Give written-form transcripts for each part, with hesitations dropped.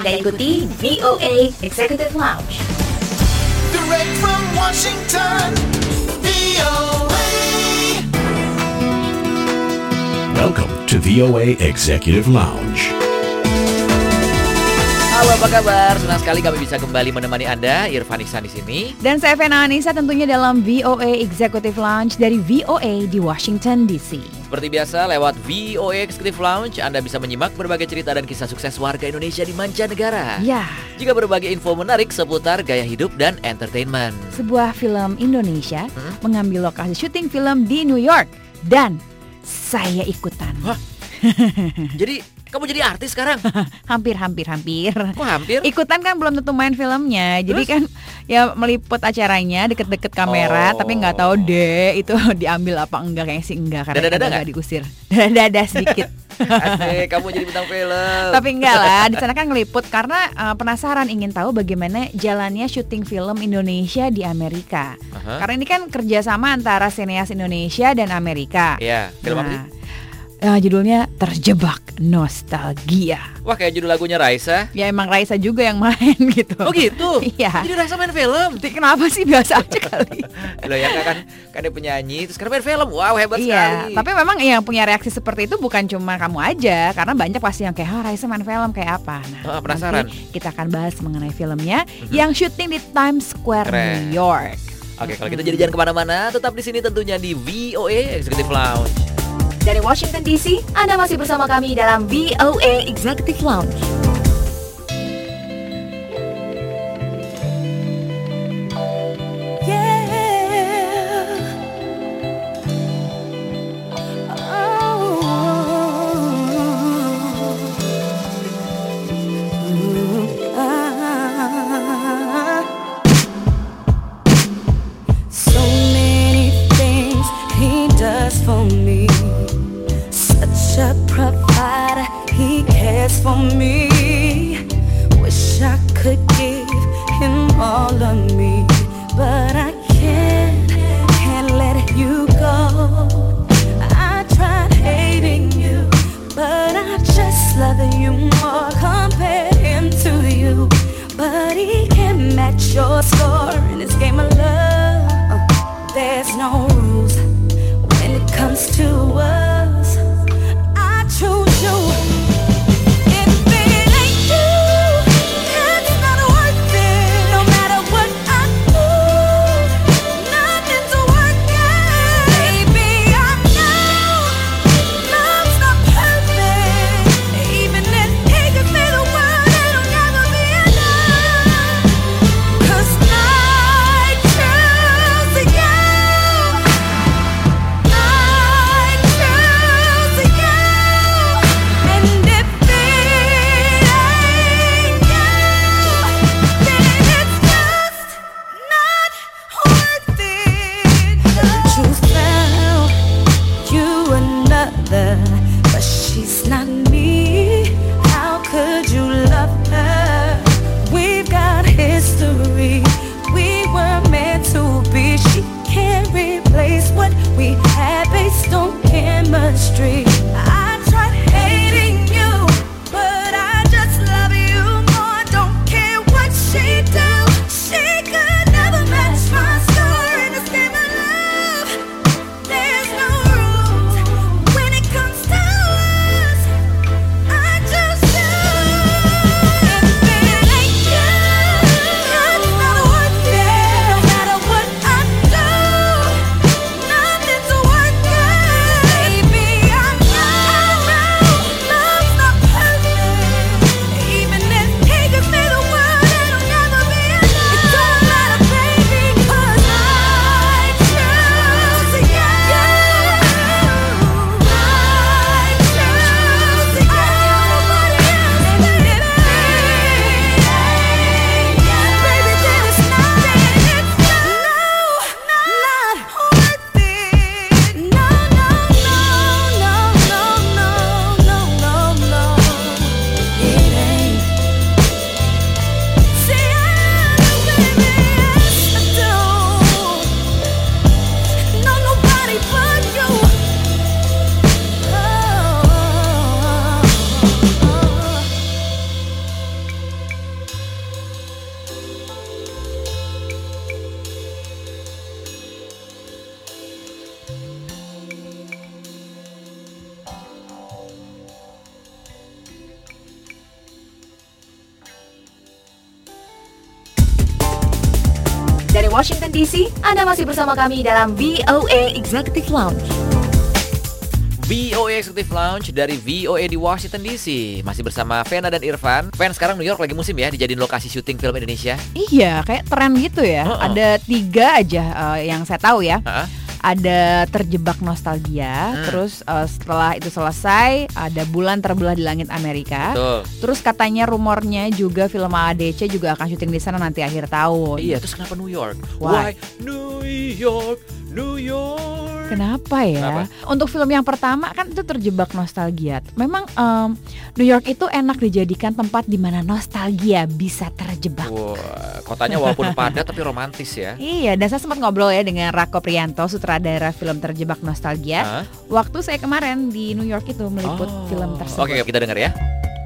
Anda ikuti VOA Executive Lounge. Direct from Washington, VOA. Welcome to VOA Executive Lounge. Halo, apa kabar? Senang sekali kami bisa kembali menemani Anda, Irfan Ihsan di sini. Dan saya Fena Anissa tentunya dalam VOA Executive Lounge dari VOA di Washington DC. Seperti biasa, lewat VOA Executive Lounge, Anda bisa menyimak berbagai cerita dan kisah sukses warga Indonesia di mancanegara. Ya, Juga berbagai info menarik seputar gaya hidup dan entertainment. sebuah film Indonesia mengambil lokasi syuting film di New York. Dan saya ikutan. Wah. Jadi, kamu jadi artis sekarang? Hampir. Kok hampir? Ikutan kan belum tentu main filmnya. Jadi Terus? kan ya meliput acaranya deket-deket kamera. Oh. Tapi nggak tahu deh itu diambil apa enggak. Kayaknya sih enggak karena Dada-dada agak nggak? diusir. Dada-dada sedikit. Asik, kamu jadi bintang film. Tapi enggak lah, di sana kan ngeliput karena penasaran ingin tahu bagaimana jalannya syuting film Indonesia di Amerika. Aha. Karena ini kan kerjasama antara sineas Indonesia dan Amerika. Iya, film apa sih? Judulnya Terjebak Nostalgia. Wah, kayak judul lagunya Raisa. Ya emang Raisa juga yang main gitu. Oh gitu? Iya. Jadi Raisa main film? Kenapa sih, biasa aja kali. Loh ya kan dia penyanyi, terus sekarang main film. Wow, hebat Iya, sekali. tapi memang yang punya reaksi seperti itu bukan cuma kamu aja, karena banyak pasti yang kayak, Raisa main film kayak apa. Nah, Penasaran. nanti kita akan bahas mengenai filmnya yang syuting di Times Square, Keren. New York. Oke, kalau gitu jadi jangan kemana-mana, tetap di sini tentunya di VOA Executive Lounge. Dari Washington DC, Anda masih bersama kami dalam VOA Executive Lounge. So many things he does for me. Such a provider, he cares for me. Wish I could give him all of me, but I can't let you go. I tried hating you, but I just love you more. Compare him to you, but he can't match your score in this game of love. There's no rules when it comes to us. I choose you. If it Washington DC, Anda masih bersama kami dalam VOA Executive Lounge. VOA Executive Lounge dari VOA di Washington DC. Masih bersama Vena dan Irfan. Ven, sekarang New York lagi musim ya, dijadiin lokasi syuting film Indonesia. Iya, kayak tren gitu ya. Ada 3 aja yang saya tahu ya. Ada Terjebak Nostalgia, terus setelah itu selesai ada Bulan Terbelah di Langit Amerika. Betul. Terus katanya rumornya juga film AADC juga akan syuting di sana nanti akhir tahun. Iya, terus kenapa New York? Why? New York, New York? Kenapa ya? Kenapa? Untuk film yang pertama kan itu Terjebak Nostalgia. Memang New York itu enak dijadikan tempat di mana nostalgia bisa terjebak. Wah, kotanya walaupun padat tapi romantis ya. Iya, dan saya sempat ngobrol ya dengan Rako Priyanto, sutradara film Terjebak Nostalgia. Waktu saya kemarin di New York itu meliput film tersebut. Oke, kita dengar ya.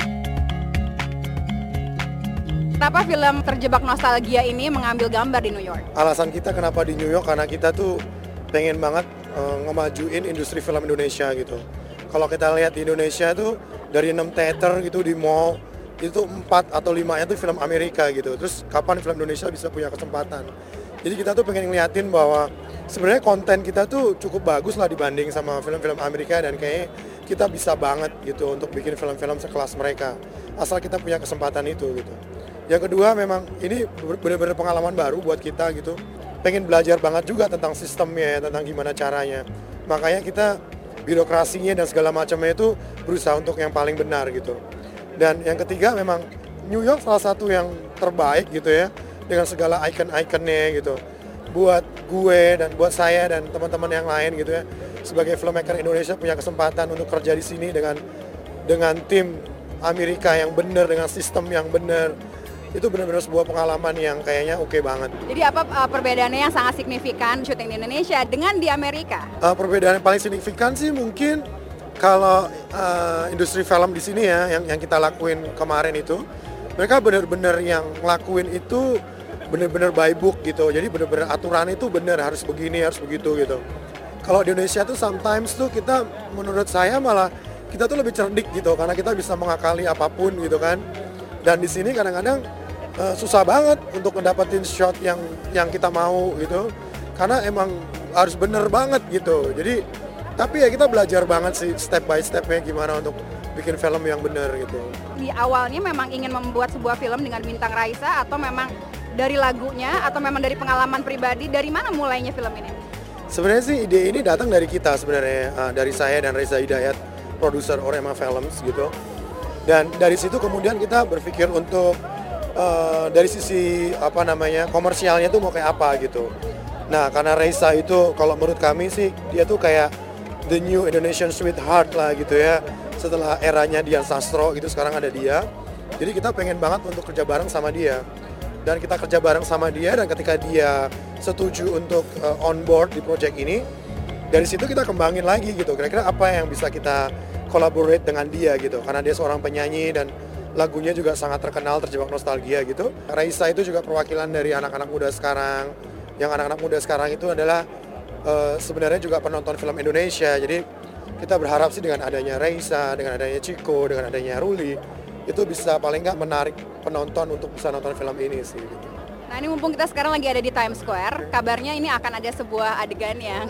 Kenapa film Terjebak Nostalgia ini mengambil gambar di New York? Alasan kita kenapa di New York karena kita tuh pengen banget ngemajuin industri film Indonesia gitu. Kalau kita lihat di Indonesia tuh dari 6 teater gitu di mall itu 4 atau 5-nya tuh film Amerika gitu. Terus kapan film Indonesia bisa punya kesempatan? Jadi kita tuh pengen ngeliatin bahwa sebenarnya konten kita tuh cukup bagus lah dibanding sama film-film Amerika, dan kayaknya kita bisa banget gitu untuk bikin film-film sekelas mereka asal kita punya kesempatan itu gitu. Yang kedua, memang ini benar-benar pengalaman baru buat kita gitu. Pengen belajar banget juga tentang sistemnya, tentang gimana caranya. Makanya kita birokrasinya dan segala macamnya itu berusaha untuk yang paling benar gitu. Dan yang ketiga, memang New York salah satu yang terbaik gitu ya, dengan segala icon-iconnya gitu. Buat gue dan buat saya dan teman-teman yang lain gitu ya, sebagai filmmaker Indonesia punya kesempatan untuk kerja di sini dengan tim Amerika yang benar, dengan sistem yang benar. Itu benar-benar sebuah pengalaman yang kayaknya oke banget. Jadi apa perbedaannya yang sangat signifikan syuting di Indonesia dengan di Amerika? Perbedaan yang paling signifikan sih mungkin kalau industri film di sini ya, yang kita lakuin kemarin itu, mereka benar-benar yang ngelakuin itu benar-benar by book gitu. Jadi benar-benar aturan itu benar, harus begini, harus begitu gitu. Kalau di Indonesia tuh sometimes tuh kita, menurut saya malah kita tuh lebih cerdik gitu, karena kita bisa mengakali apapun gitu kan. Dan di sini kadang-kadang susah banget untuk mendapatkan shot yang kita mau gitu, karena emang harus bener banget gitu. Jadi tapi ya kita belajar banget sih step by stepnya gimana untuk bikin film yang bener gitu. Di awalnya memang ingin membuat sebuah film dengan bintang Raisa, atau memang dari lagunya, atau memang dari pengalaman pribadi? Dari mana mulainya film ini? Sebenarnya sih ide ini datang dari kita sebenarnya, dari saya dan Reza Hidayat, produser Orema Films gitu. Dan dari situ kemudian kita berpikir untuk dari sisi komersialnya tuh mau kayak apa gitu. Nah, karena Reza itu kalau menurut kami sih dia tuh kayak the new Indonesian sweetheart lah gitu ya. Setelah eranya Dian Sastro gitu, sekarang ada dia. Jadi kita pengen banget untuk kerja bareng sama dia. Dan kita kerja bareng sama dia, dan ketika dia setuju untuk on board di project ini, dari situ kita kembangin lagi gitu. Kira-kira apa yang bisa kita collaborate dengan dia gitu, karena dia seorang penyanyi dan lagunya juga sangat terkenal, Terjebak Nostalgia gitu. Raisa itu juga perwakilan dari anak-anak muda sekarang, yang anak-anak muda sekarang itu adalah sebenarnya juga penonton film Indonesia. Jadi kita berharap sih dengan adanya Raisa, dengan adanya Chico, dengan adanya Ruli, itu bisa paling nggak menarik penonton untuk bisa nonton film ini sih gitu. Nah, ini mumpung kita sekarang lagi ada di Times Square, kabarnya ini akan ada sebuah adegan yang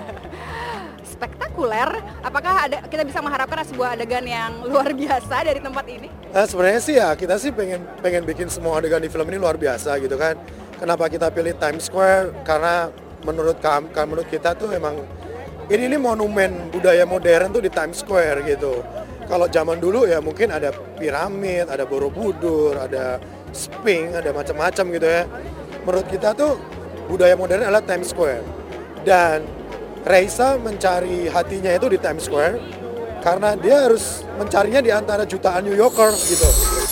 spektakuler. Apakah kita bisa mengharapkan sebuah adegan yang luar biasa dari tempat ini? Sebenarnya sih ya, kita sih pengen bikin semua adegan di film ini luar biasa gitu kan. Kenapa kita pilih Times Square? Karena menurut kita tuh emang ini monumen budaya modern tuh di Times Square gitu. Kalau zaman dulu ya mungkin ada piramid, ada Borobudur, ada Sphinx, ada macam-macam gitu ya. Menurut kita tuh budaya modern adalah Times Square. Dan Raisa mencari hatinya itu di Times Square karena dia harus mencarinya di antara jutaan New Yorker gitu.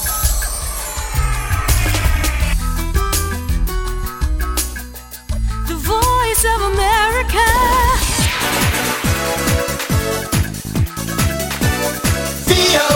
The Voice of America. VOA.